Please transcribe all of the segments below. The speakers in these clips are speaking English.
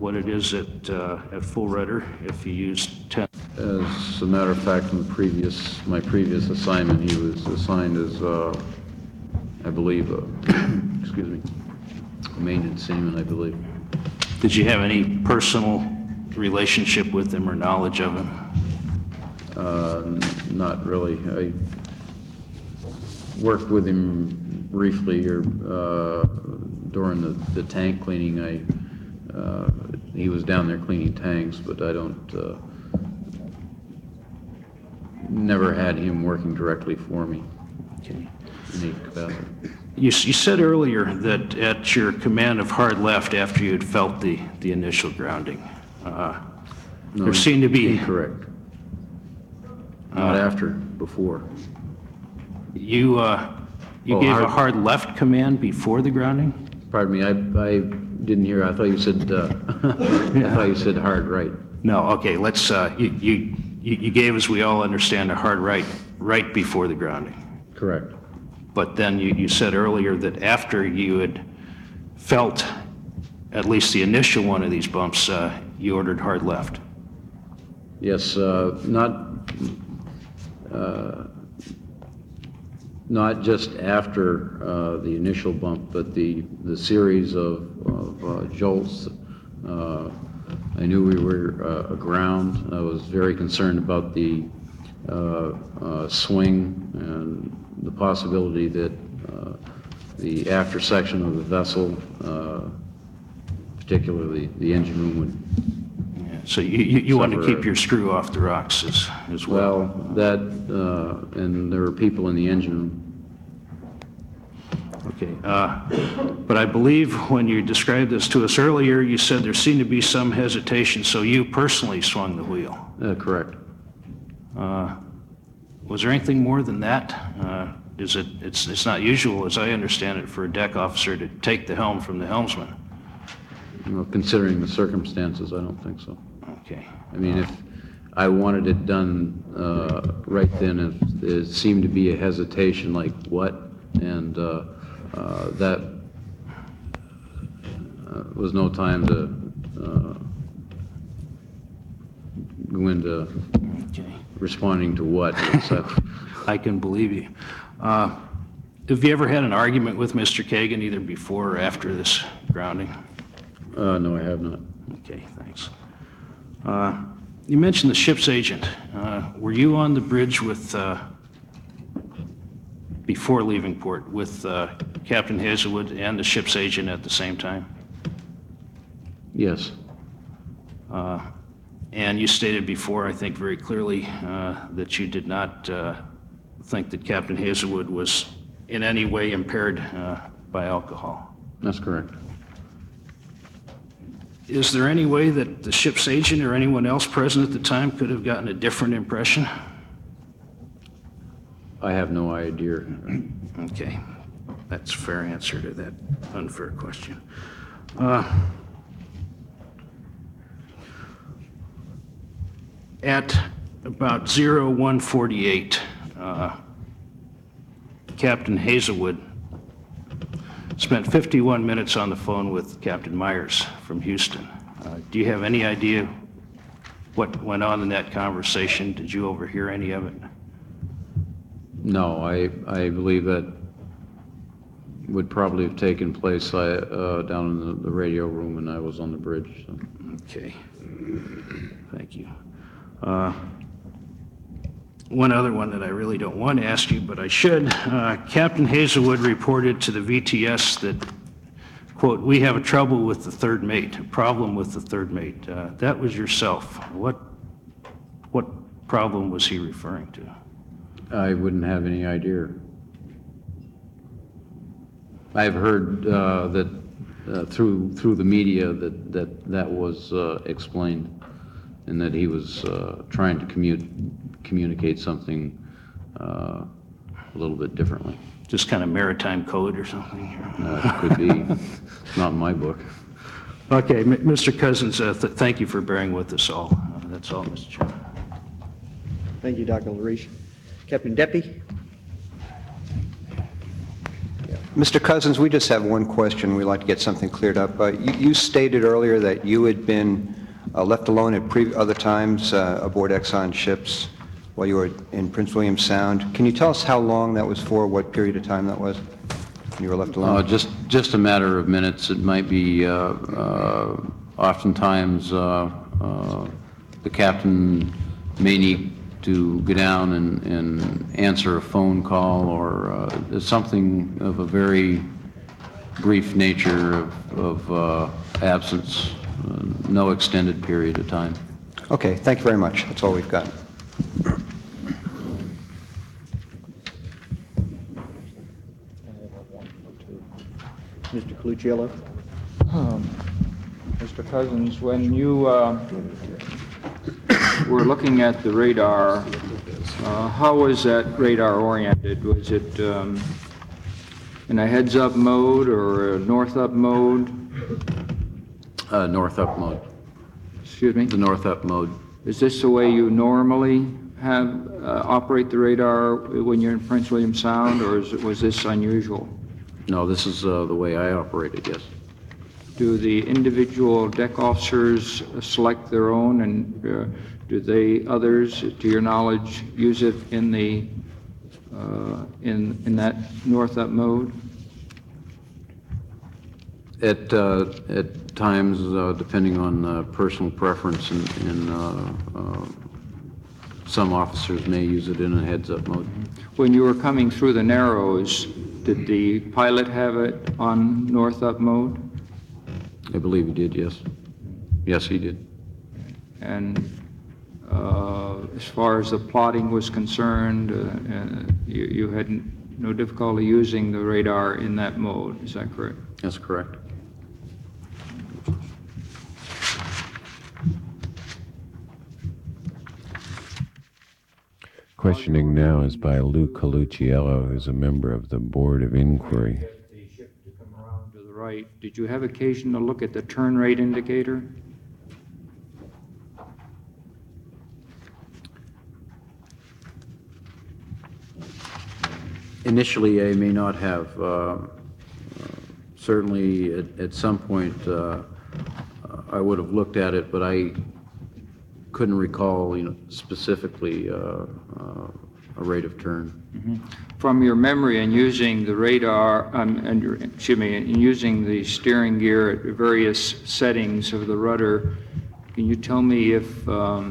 what it is at Full Rudder if you used 10? As a matter of fact, in my previous assignment, he was assigned as, I believe, excuse me, a maintenance seaman, I believe. Did you have any personal relationship with him or knowledge of him? Not really. I worked with him briefly here during the tank cleaning. He was down there cleaning tanks, but I never had him working directly for me. Okay. In any capacity. You said earlier that at your command of hard left after you had felt the initial grounding, No, there seemed to be... Incorrect. Not after, before. You gave a hard left command before the grounding? Pardon me, I didn't hear. I thought you said, I thought you said hard right. No, okay, let's, you gave, as we all understand, a hard right before the grounding. Correct. But then you said earlier that after you had felt at least the initial one of these bumps, you ordered hard left. Yes, not just after the initial bump, but the series of jolts. I knew we were aground. I was very concerned about the swing and the possibility that the after section of the vessel, particularly the engine room, would. Yeah, so you want to keep your screw off the rocks as well? Well, that, and there were people in the engine room. Okay, but I believe when you described this to us earlier, you said there seemed to be some hesitation, so you personally swung the wheel. Correct. Was there anything more than that? It's not usual, as I understand it, for a deck officer to take the helm from the helmsman. Well, considering the circumstances, I don't think so. Okay. I mean, if I wanted it done right then, if there seemed to be a hesitation, like what, and that was no time to go into responding to what, except. I can believe you. Have you ever had an argument with Mr. Kagan, either before or after this grounding? No, I have not. Okay, thanks. You mentioned the ship's agent. Were you on the bridge with, before leaving port, with Captain Hazelwood and the ship's agent at the same time? Yes. And you stated before, I think very clearly, that you did not think that Captain Hazelwood was in any way impaired by alcohol. That's correct. Is there any way that the ship's agent or anyone else present at the time could have gotten a different impression? I have no idea. Okay, that's a fair answer to that unfair question. At about 01:48, Captain Hazelwood spent 51 minutes on the phone with Captain Myers from Houston. Do you have any idea what went on in that conversation? Did you overhear any of it? No, I believe that would probably have taken place down in the radio room when I was on the bridge. So. Okay, thank you. One other one that I really don't want to ask you, but I should. Captain Hazelwood reported to the VTS that, quote, "We have a trouble with the third mate, a problem with the third mate." That was yourself. What problem was he referring to? I wouldn't have any idea. I've heard that through the media that was explained, and that he was trying to communicate something a little bit differently. Just kind of maritime code or something? It could be. It's not in my book. Okay, Mr. Cousins, thank you for bearing with us all. That's all, Mr. Chairman. Thank you, Dr. LaRiche. Captain Deppy? Yeah. Mr. Cousins, we just have one question. We'd like to get something cleared up. You stated earlier that you had been left alone at other times aboard Exxon ships while you were in Prince William Sound. Can you tell us how long that was for, what period of time that was when you were left alone? Just a matter of minutes. It might be oftentimes the captain may need to go down and answer a phone call or something of a very brief nature of absence, no extended period of time. Okay, thank you very much. That's all we've got. Mr. Colucciello? Mr. Cousins, when you were looking at the radar, how was that radar oriented? Was it in a heads-up mode or a north-up mode? North-up mode. Excuse me? The north-up mode. Is this the way you normally have operate the radar when you're in Prince William Sound, or was this unusual? No, this is the way I operate it, yes. Do the individual deck officers select their own, and do they, others, to your knowledge, use it in the in that north-up mode? At times, depending on personal preference, and some officers may use it in a heads-up mode. When you were coming through the Narrows, did the pilot have it on north-up mode? I believe he did, yes. Yes, he did. And as far as the plotting was concerned, you had no difficulty using the radar in that mode, is that correct? That's correct. Questioning now is by Lou Colucciello, who's a member of the Board of Inquiry. The ship to come around to the right, did you have occasion to look at the turn rate indicator? Initially, I may not have. Certainly, at some point, I would have looked at it, but I couldn't recall, specifically a rate of turn. Mm-hmm. From your memory and using the radar, and using the steering gear at various settings of the rudder, can you tell me if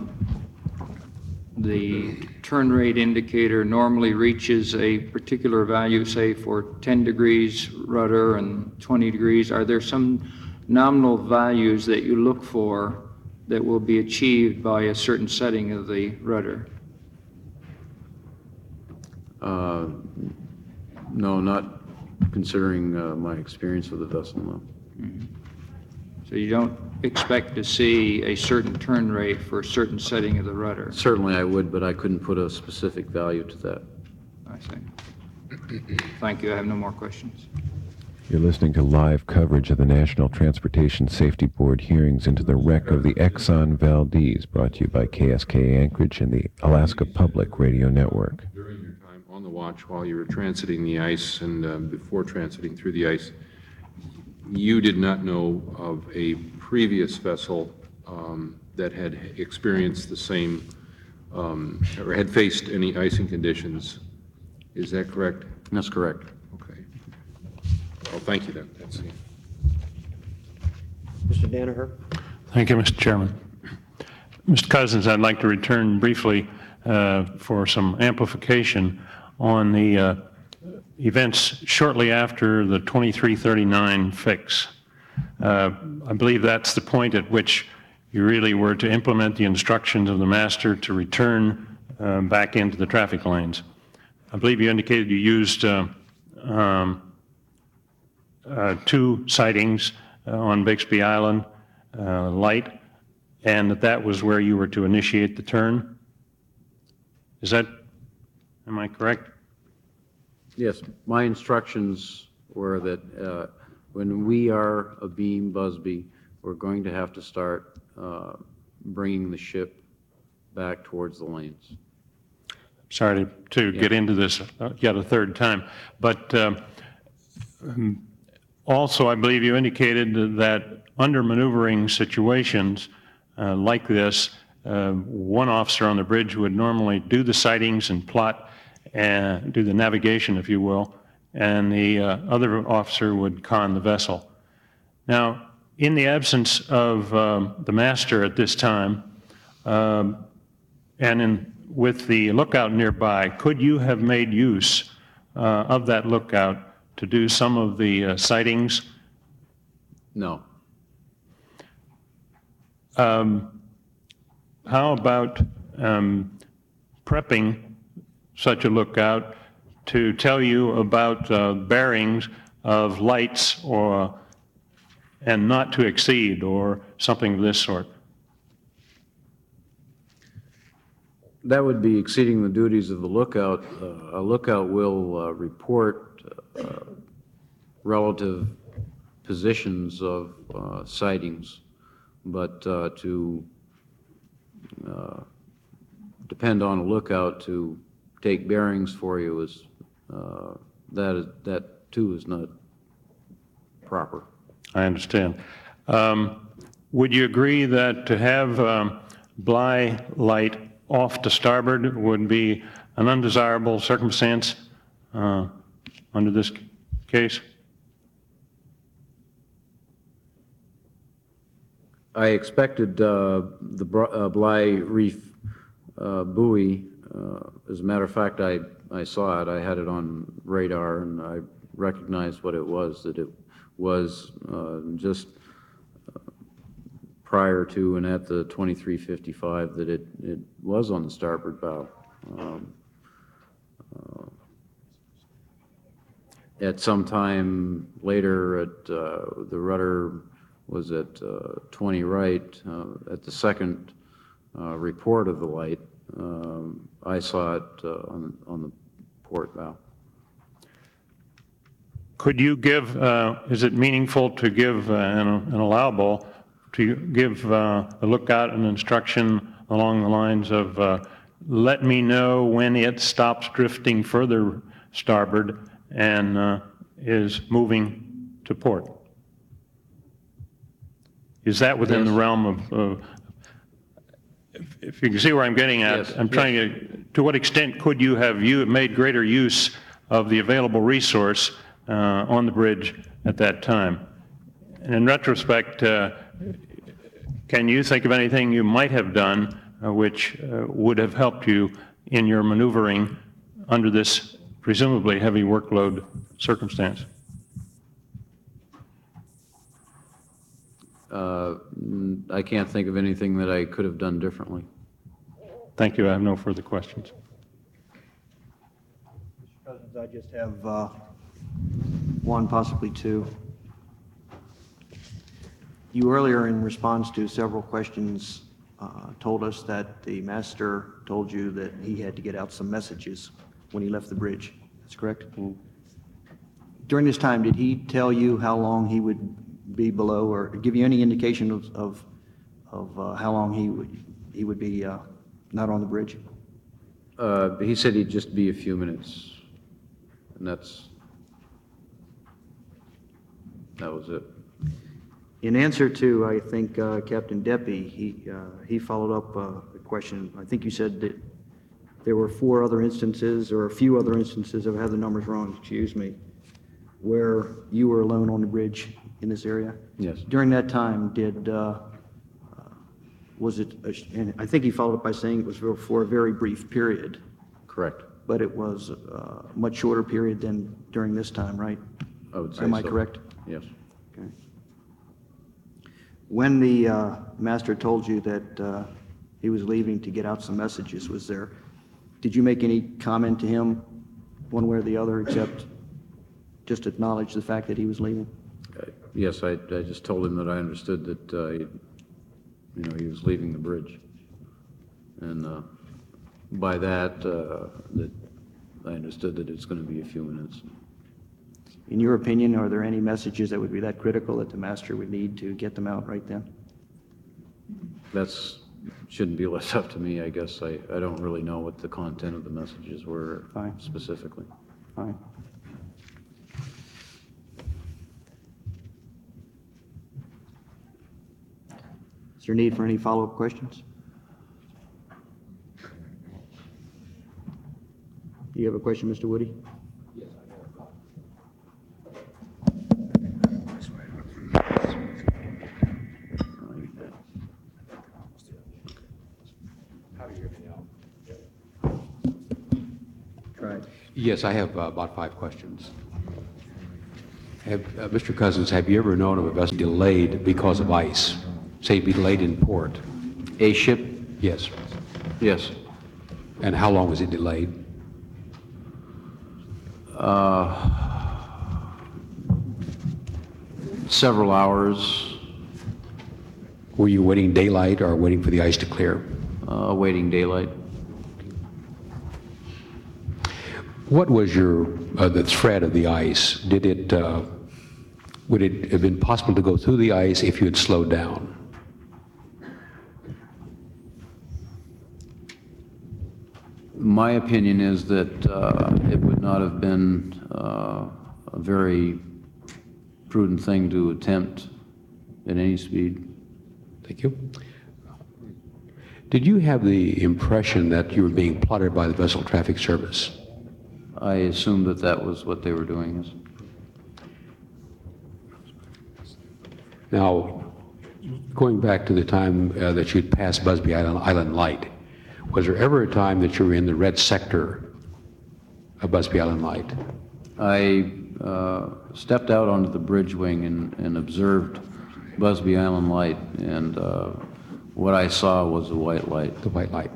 the turn rate indicator normally reaches a particular value, say for 10 degrees rudder and 20 degrees? Are there some nominal values that you look for that will be achieved by a certain setting of the rudder? No, not considering my experience with the vessel, no. Mm-hmm. So you don't expect to see a certain turn rate for a certain setting of the rudder? Certainly I would, but I couldn't put a specific value to that. I see. Thank you. I have no more questions. You're listening to live coverage of the National Transportation Safety Board hearings into the wreck of the Exxon Valdez, brought to you by KSK Anchorage and the Alaska Public Radio Network. During your time on the watch while you were transiting the ice and before transiting through the ice, you did not know of a previous vessel that had experienced the same or had faced any icing conditions. Is that correct? That's correct. Okay. Well, thank you then. That's it. Mr. Danaher? Thank you, Mr. Chairman. Mr. Cousins, I'd like to return briefly for some amplification on the events shortly after the 2339 fix. I believe that's the point at which you really were to implement the instructions of the master to return back into the traffic lanes. I believe you indicated you used 2 sightings on Bixby Island, light, and that was where you were to initiate the turn. Am I correct? Yes, my instructions were that when we are abeam Busby, we're going to have to start bringing the ship back towards the lanes. Sorry to get into this yet a third time, but Also, I believe you indicated that under maneuvering situations like this, one officer on the bridge would normally do the sightings and plot and do the navigation, if you will, and the other officer would con the vessel. Now, in the absence of the master at this time, with the lookout nearby, could you have made use of that lookout to do some of the sightings? No. How about prepping such a lookout to tell you about bearings of lights and not to exceed or something of this sort? That would be exceeding the duties of the lookout. A lookout will report relative positions of sightings, but to depend on a lookout to take bearings for you is that too is not proper. I understand. Would you agree that to have Bly light off to starboard would be an undesirable circumstance under this case? I expected the Bly Reef buoy. As a matter of fact, I saw it. I had it on radar, and I recognized what it was, that it was just prior to and at the 2355, that it was on the starboard bow. At some time later, the rudder was at 20 right. At the second report of the light, I saw it on the port bow. Could you give, is it meaningful to give an allowable to give a lookout an instruction along the lines of let me know when it stops drifting further starboard and is moving to port? Is that within the realm of, if you can see where I'm getting at, Yes. I'm trying to what extent could you have made greater use of the available resource on the bridge at that time? And in retrospect, can you think of anything you might have done which would have helped you in your maneuvering under this presumably heavy workload circumstance? I can't think of anything that I could have done differently. Thank you. I have no further questions. Mr. Cousins, I just have one, possibly two. You earlier, in response to several questions, told us that the master told you that he had to get out some messages when he left the bridge. That's correct? During this time, did he tell you how long he would be below, or give you any indication of how long he would be not on the bridge? He said he'd just be a few minutes, and that was it. In answer to, I think, Captain Deppy, he followed up the question. I think you said that there were 4 other instances, or a few other instances, if I have the numbers wrong, excuse me, where you were alone on the bridge in this area? Yes. During that time, was it, and I think he followed up by saying it was for a very brief period, Correct. but it was a much shorter period than during this time, right? I would say Am I so. correct? Yes. Okay. When the master told you that he was leaving to get out some messages, did you make any comment to him one way or the other, except just acknowledge the fact that he was leaving? Yes, I just told him that I understood that he was leaving the bridge, and by that that I understood that it's going to be a few minutes. In your opinion, are there any messages that would be that critical that the master would need to get them out right then? Shouldn't be left up to me, I guess. I don't really know what the content of the messages were Fine. specifically. Fine. Is there need for any follow-up questions? Do you have a question, Mr. Woody? Yes, I have about 5 questions. Mr. Cousins, have you ever known of a vessel delayed because of ice? Say, be delayed in port? A ship? Yes. Yes. And how long was it delayed? Several hours, Were you waiting daylight or waiting for the ice to clear? waiting daylight. What was the threat of the ice? Would it have been possible to go through the ice if you had slowed down? My opinion is that it would not have been a very prudent thing to attempt at any speed. Thank you. Did you have the impression that you were being plotted by the Vessel Traffic Service? I assumed that that was what they were doing. Yes. Now, going back to the time that you'd passed Busby Island Light, was there ever a time that you were in the red sector of Busby Island Light? I stepped out onto the bridge wing and observed Busby Island Light, and what I saw was a white light. The white light.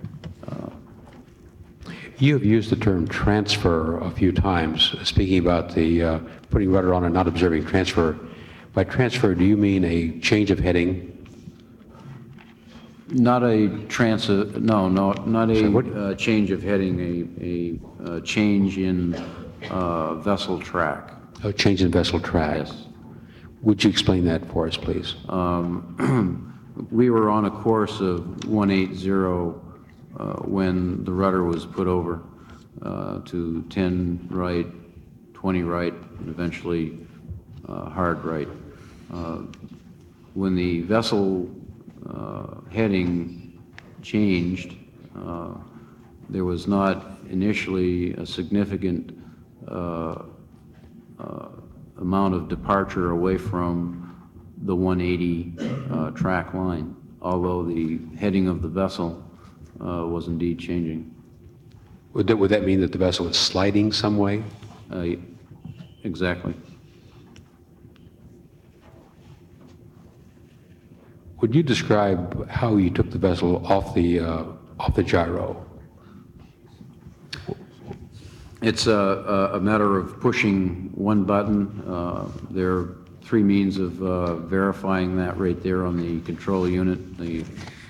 You have used the term transfer a few times, speaking about the putting rudder on and not observing transfer. By transfer, do you mean a change of heading? Not a not So what- a change of heading, a change in vessel track. A change in vessel track? Yes. Would you explain that for us, please? We were on a course of 180 when the rudder was put over to 10 right, 20 right, and eventually hard right. When the vessel heading changed, there was not initially a significant amount of departure away from the 180 track line, although the heading of the vessel was indeed changing. Would that mean that the vessel was sliding some way? Exactly. Would you describe how you took the vessel off the gyro? It's a matter of pushing one button. There are 3 means of verifying that right there on the control unit. The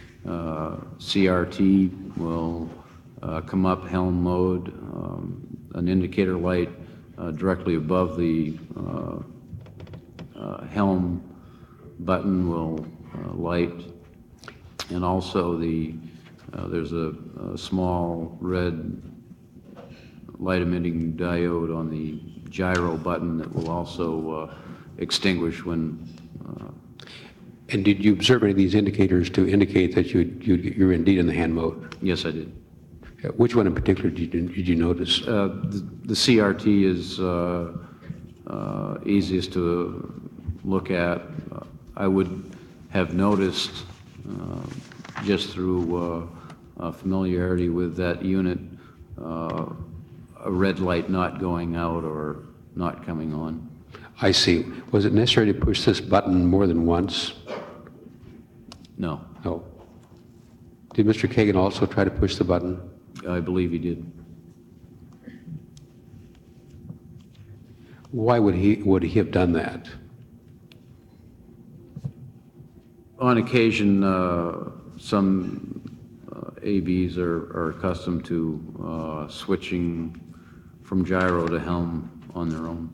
CRT will come up helm mode, an indicator light directly above the helm button will light, and also there's a small red light emitting diode on the gyro button that will also extinguish when. And did you observe any of these indicators to indicate that you're indeed in the hand mode? Yes, I did. Which one in particular did you notice? The CRT is easiest to look at. I would have noticed just through familiarity with that unit a red light not going out or not coming on. I see. Was it necessary to push this button more than once? No, No. Did Mr. Kagan also try to push the button? I believe he did. Why would he have done that? On occasion, some ABs are accustomed to switching from gyro to helm on their own.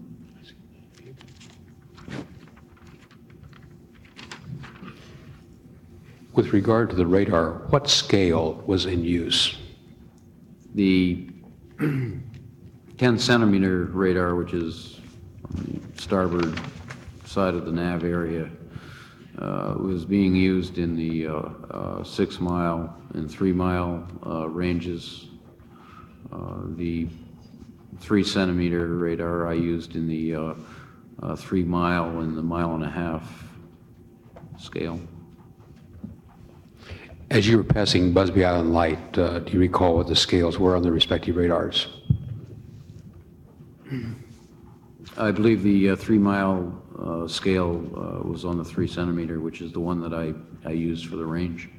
With regard to the radar, what scale was in use? The 10-centimeter radar, which is on the starboard side of the nav area, was being used in the 6 mile and 3 mile ranges. The 3 centimeter radar I used in the 3 mile and the 1.5 mile scale. As you were passing Busby Island Light, do you recall what the scales were on the respective radars? I believe the 3 mile scale was on the 3 centimeter, which is the one that I used for the range.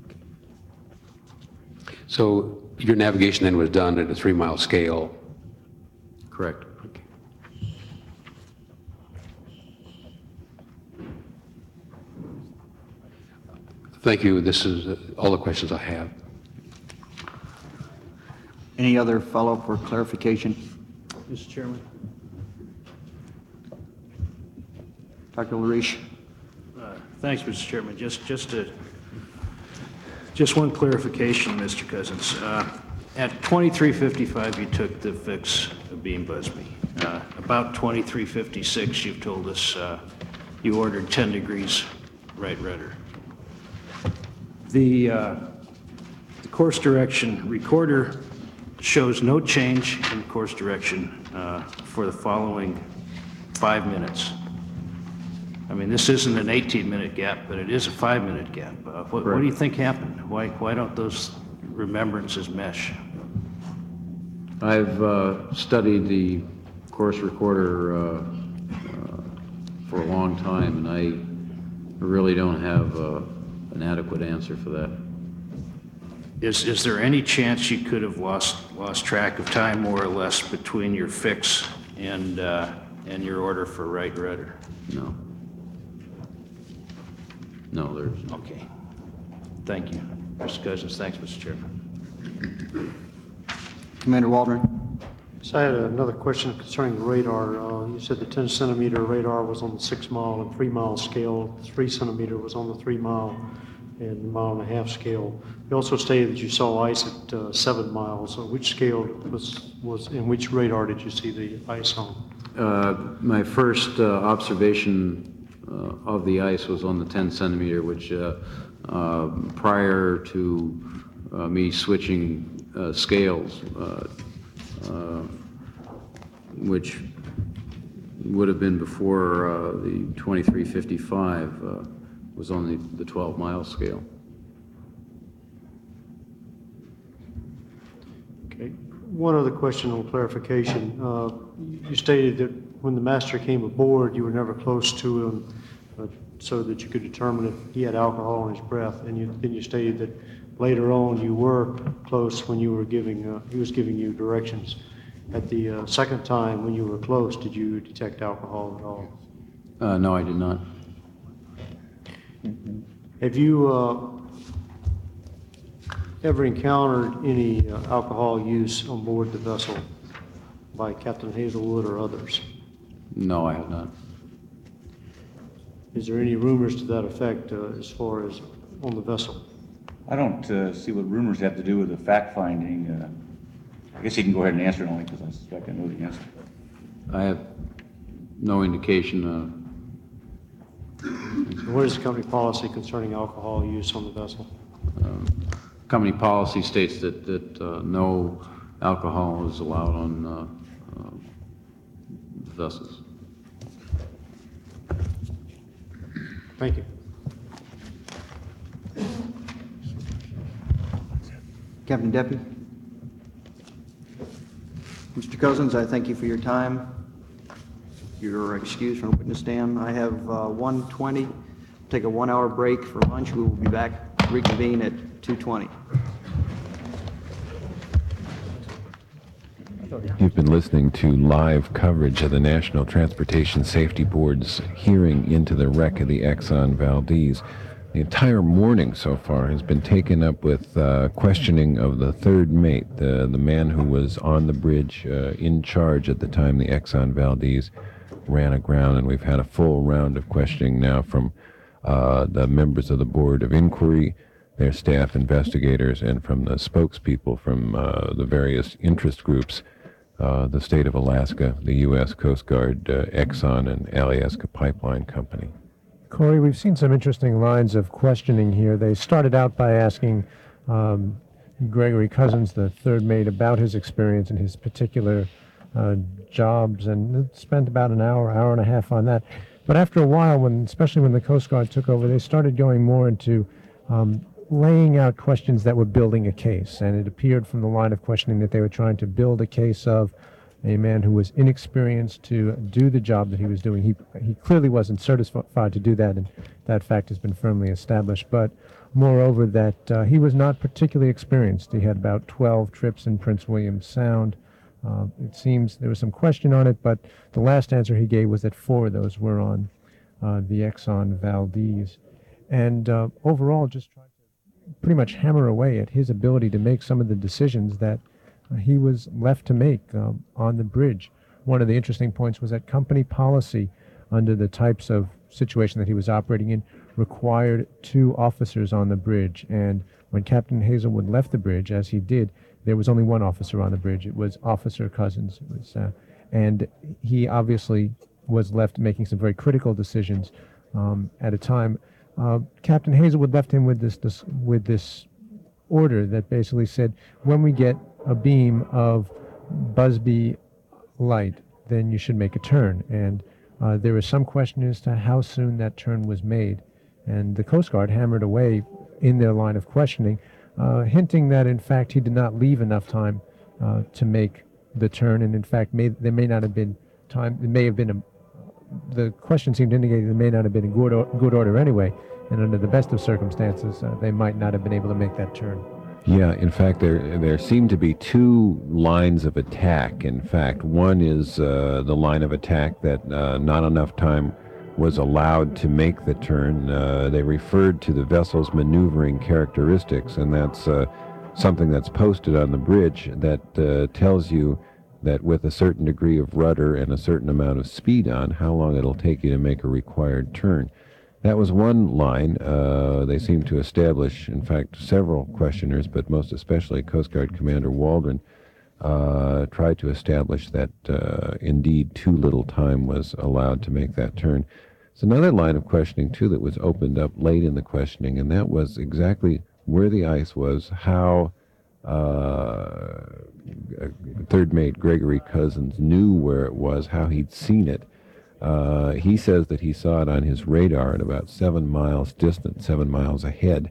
So your navigation then was done at a 3 mile scale. Correct. Thank you. This is all the questions I have. Any other follow-up or clarification? Mr. Chairman? Dr. Lariche? Thanks, Mr. Chairman. Just one clarification, Mr. Cousins. At 23:55, you took the fix of Beam Busby. About 23:56, you've told us you ordered 10 degrees right rudder. The course direction recorder shows no change in course direction for the following 5 minutes. I mean, this isn't an 18-minute gap, but it is a 5-minute gap. What do you think happened? Why don't those remembrances mesh? I've studied the course recorder for a long time, and I really don't have an adequate answer for that. Is there any chance you could have lost track of time, more or less, between your fix and your order for right rudder? No. No, there's no. Okay. Thank you. Mr. Cousins, thanks, Mr. Chairman. Commander Waldron? So I had another question concerning the radar. You said the 10 centimeter radar was on the 6 mile and 3 mile scale. 3 centimeter was on the 3 mile and 1.5 mile scale. You also stated that you saw ice at 7 miles. So which scale was in which radar did you see the ice on? My first observation of the ice was on the 10 centimeter, which prior to me switching scales, which would have been before the 2355, was on the 12 mile scale. Okay. One other question on clarification. You stated that when the master came aboard, you were never close to him so that you could determine if he had alcohol in his breath. And then you stated that later on you were close when you were he was giving you directions. At the second time when you were close, did you detect alcohol at all? No, I did not. Have you ever encountered any alcohol use on board the vessel by Captain Hazelwood or others? No, I have not. Is there any rumors to that effect as far as on the vessel? I don't see what rumors have to do with the fact-finding. I guess you can go ahead and answer it only because I suspect I know the answer. I have no indication. What is the company policy concerning alcohol use on the vessel? Company policy states that no alcohol is allowed on vessels. Thank you. Captain Deppie? Mr. Cousins, I thank you for your time. You're excused from the witness stand. I have 1:20. Take a 1 hour break for lunch. We will be back, reconvene at 2:20. You've been listening to live coverage of the National Transportation Safety Board's hearing into the wreck of the Exxon Valdez. The entire morning so far has been taken up with questioning of the third mate, the man who was on the bridge in charge at the time the Exxon Valdez ran aground, and we've had a full round of questioning now from the members of the Board of Inquiry, their staff investigators, and from the spokespeople from the various interest groups, the state of Alaska, the U.S. Coast Guard, Exxon, and Alyeska Pipeline Company. Corey, we've seen some interesting lines of questioning here. They started out by asking Gregory Cousins, the third mate, about his experience and his particular jobs, and spent about an hour, hour and a half on that. But after a while, especially when the Coast Guard took over, they started going more into laying out questions that were building a case. And it appeared from the line of questioning that they were trying to build a case of a man who was inexperienced to do the job that he was doing. He clearly wasn't certified to do that, and that fact has been firmly established. But moreover, that he was not particularly experienced. He had about 12 trips in Prince William Sound. It seems there was some question on it, but the last answer he gave was that 4 of those were on the Exxon Valdez. And overall, just tried to pretty much hammer away at his ability to make some of the decisions that he was left to make on the bridge. One of the interesting points was that company policy, under the types of situation that he was operating in, required 2 officers on the bridge. And when Captain Hazelwood left the bridge, as he did, there was only 1 officer on the bridge. It was Officer Cousins. It was, and he obviously was left making some very critical decisions at a time. Captain Hazelwood left him with this order that basically said, when we get a beam of Busby light, then you should make a turn. And there was some question as to how soon that turn was made. And the Coast Guard hammered away in their line of questioning, hinting that, in fact, he did not leave enough time to make the turn. And, in fact, there may not have been time. It may have been the question seemed to indicate there may not have been in good order anyway. And under the best of circumstances, they might not have been able to make that turn. Yeah, in fact, there seem to be 2 lines of attack. In fact, one is the line of attack that not enough time was allowed to make the turn. They referred to the vessel's maneuvering characteristics, and that's something that's posted on the bridge that tells you that with a certain degree of rudder and a certain amount of speed on, how long it'll take you to make a required turn. That was one line they seem to establish. In fact, several questioners, but most especially Coast Guard Commander Waldron, tried to establish that indeed too little time was allowed to make that turn. There's another line of questioning, too, that was opened up late in the questioning, and that was exactly where the ice was, how third mate Gregory Cousins knew where it was, how he'd seen it. He says that he saw it on his radar at about 7 miles distant, 7 miles ahead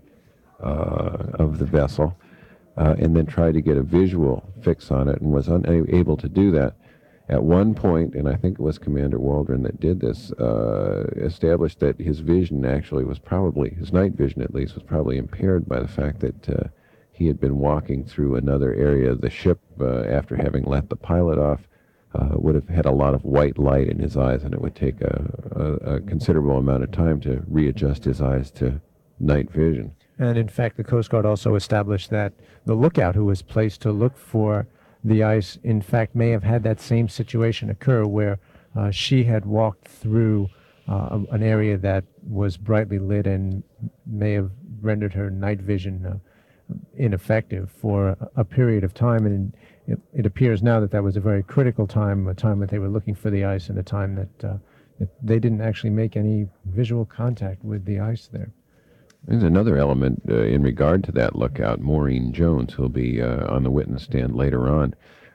of the vessel, and then tried to get a visual fix on it and was unable to do that. At one point, and I think it was Commander Waldron that did this, established that his vision actually was probably, his night vision at least, was probably impaired by the fact that he had been walking through another area of the ship after having let the pilot off. Would have had a lot of white light in his eyes, and it would take a considerable amount of time to readjust his eyes to night vision. And in fact, the Coast Guard also established that the lookout who was placed to look for the ice, in fact, may have had that same situation occur where she had walked through an area that was brightly lit and may have rendered her night vision ineffective for a period of time. And it appears now that that was a very critical time, a time that they were looking for the ice, and a time that they didn't actually make any visual contact with the ice there. There's another element in regard to that lookout, Maureen Jones, who'll be on the witness stand later on.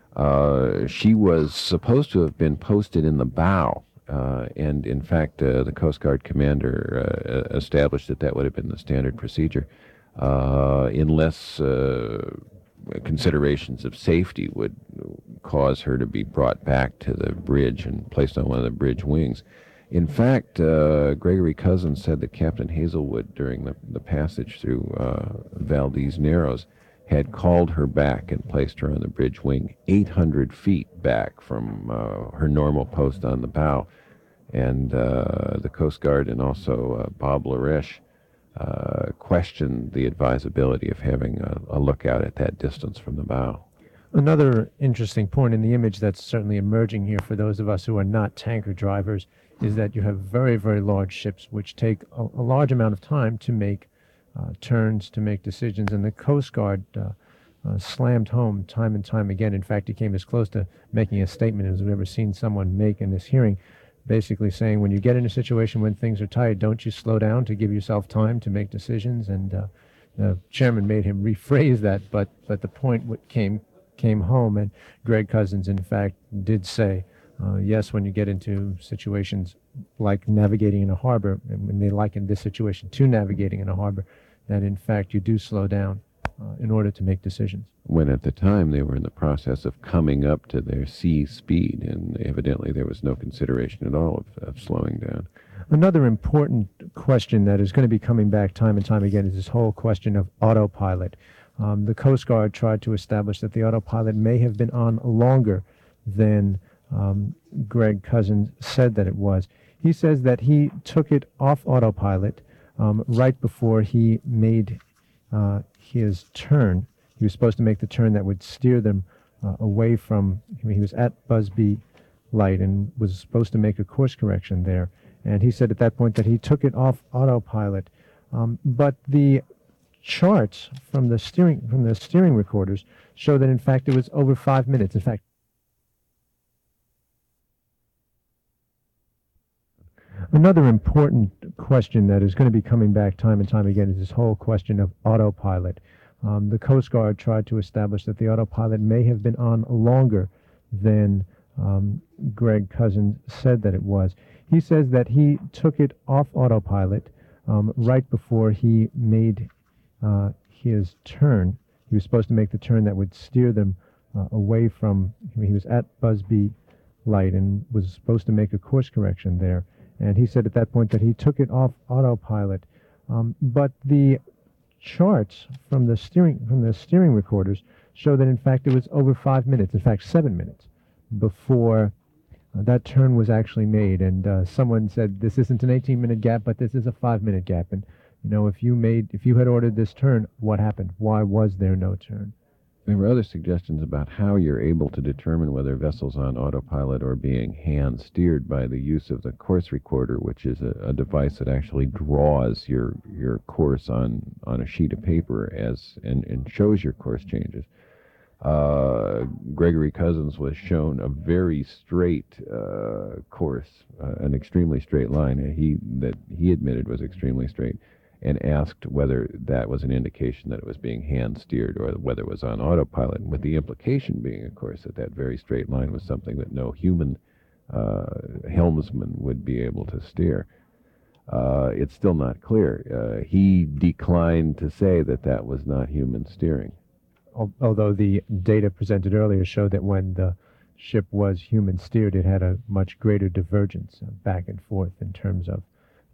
She was supposed to have been posted in the bow, and in fact, the Coast Guard commander established that that would have been the standard procedure, unless considerations of safety would cause her to be brought back to the bridge and placed on one of the bridge wings. In fact, Gregory Cousins said that Captain Hazelwood, during the passage through Valdez Narrows, had called her back and placed her on the bridge wing 800 feet back from her normal post on the bow. And the Coast Guard and also Bob Laresh questioned the advisability of having a lookout at that distance from the bow. Another interesting point in the image that's certainly emerging here for those of us who are not tanker drivers is that you have very, very large ships which take a large amount of time to make turns, to make decisions. And the Coast Guard slammed home time and time again. In fact, he came as close to making a statement as we've ever seen someone make in this hearing, basically saying when you get in a situation when things are tight, don't you slow down to give yourself time to make decisions? And the chairman made him rephrase that, but the point came home, and Greg Cousins, in fact, did say, yes, when you get into situations like navigating in a harbor, and when they liken this situation to navigating in a harbor, that in fact you do slow down in order to make decisions. When at the time they were in the process of coming up to their sea speed, and evidently there was no consideration at all of slowing down. Another important question that is going to be coming back time and time again is this whole question of autopilot. The Coast Guard tried to establish that the autopilot may have been on longer than Greg Cousins said that it was. He says that he took it off autopilot right before he made his turn. He was supposed to make the turn that would steer them away from, he was at Busby Light and was supposed to make a course correction there. And he said at that point that he took it off autopilot. But the charts from the steering recorders show that in fact it was over 5 minutes. In fact, another important question that is going to be coming back time and time again is this whole question of autopilot. The Coast Guard tried to establish that the autopilot may have been on longer than Greg Cousins said that it was. He says that he took it off autopilot right before he made his turn. He was supposed to make the turn that would steer them away from, he was at Busby Light and was supposed to make a course correction there. And he said at that point that he took it off autopilot. But the charts from the steering recorders show that in fact it was over 5 minutes, in fact 7 minutes, before that turn was actually made. And someone said this isn't an 18-minute gap, but this is a 5-minute gap. And you know, if you had ordered this turn, what happened? Why was there no turn? There were other suggestions about how you're able to determine whether vessels on autopilot are being hand-steered by the use of the course recorder, which is a device that actually draws your course on a sheet of paper and shows your course changes. Gregory Cousins was shown a very straight course, an extremely straight line that he admitted was extremely straight, and asked whether that was an indication that it was being hand-steered or whether it was on autopilot, with the implication being, of course, that that very straight line was something that no human helmsman would be able to steer. It's still not clear. He declined to say that that was not human steering. Although the data presented earlier showed that when the ship was human steered, it had a much greater divergence back and forth in terms of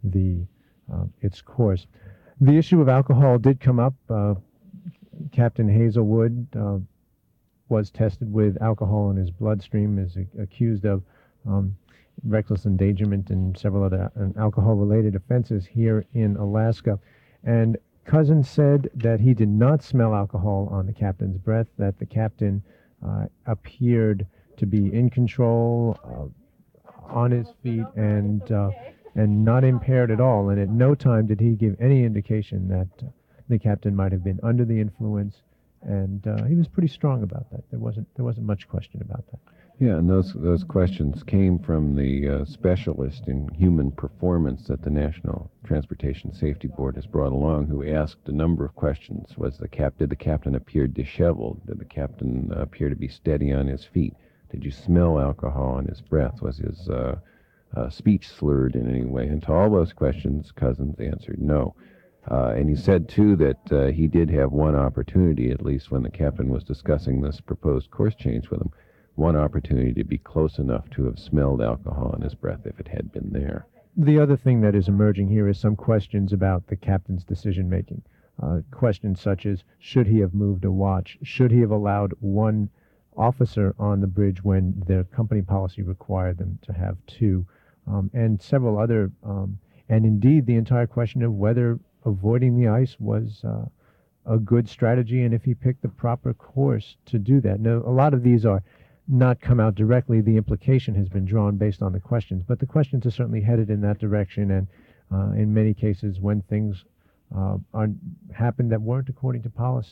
its course. The issue of alcohol did come up. Captain Hazelwood was tested with alcohol in his bloodstream, is accused of reckless endangerment and several other alcohol-related offenses here in Alaska. And Cousins said that he did not smell alcohol on the captain's breath, that the captain appeared to be in control, on his feet, and not impaired at all. And at no time did he give any indication that the captain might have been under the influence. And he was pretty strong about that. There wasn't much question about that. Yeah, and those questions came from the specialist in human performance that the National Transportation Safety Board has brought along, who asked a number of questions. Did the captain appear disheveled? Did the captain appear to be steady on his feet? Did you smell alcohol on his breath? Was his speech slurred in any way? And to all those questions, Cousins answered no. And he said, too, that he did have one opportunity, at least when the captain was discussing this proposed course change with him, one opportunity to be close enough to have smelled alcohol in his breath if it had been there. The other thing that is emerging here is some questions about the captain's decision-making. Questions such as, should he have moved a watch? Should he have allowed one officer on the bridge when their company policy required them to have two? And several other, and indeed the entire question of whether avoiding the ice was a good strategy and if he picked the proper course to do that. Now, a lot of these are not come out directly. The implication has been drawn based on the questions, but the questions are certainly headed in that direction. And in many cases, when things happened that weren't according to policy,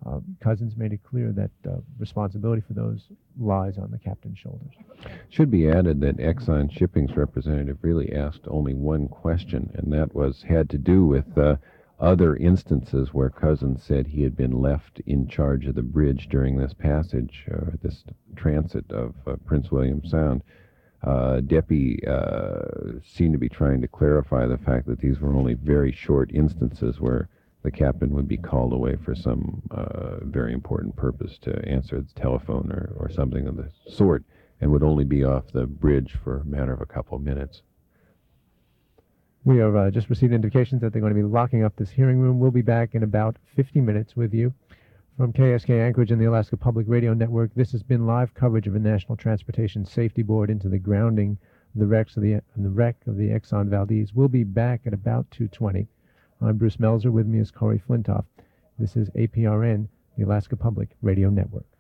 Cousins made it clear that responsibility for those lies on the captain's shoulders. Should be added that Exxon Shipping's representative really asked only one question, and that had to do with other instances where Cousins said he had been left in charge of the bridge during this passage, this transit of Prince William Sound. Deppie seemed to be trying to clarify the fact that these were only very short instances where the captain would be called away for some very important purpose to answer the telephone or something of the sort, and would only be off the bridge for a matter of a couple of minutes. We have just received indications that they're going to be locking up this hearing room. We'll be back in about 50 minutes with you. From KSK Anchorage and the Alaska Public Radio Network, this has been live coverage of a National Transportation Safety Board into the grounding of the wreck of the Exxon Valdez. We'll be back at about 2:20. I'm Bruce Melzer. With me is Corey Flintoff. This is APRN, the Alaska Public Radio Network.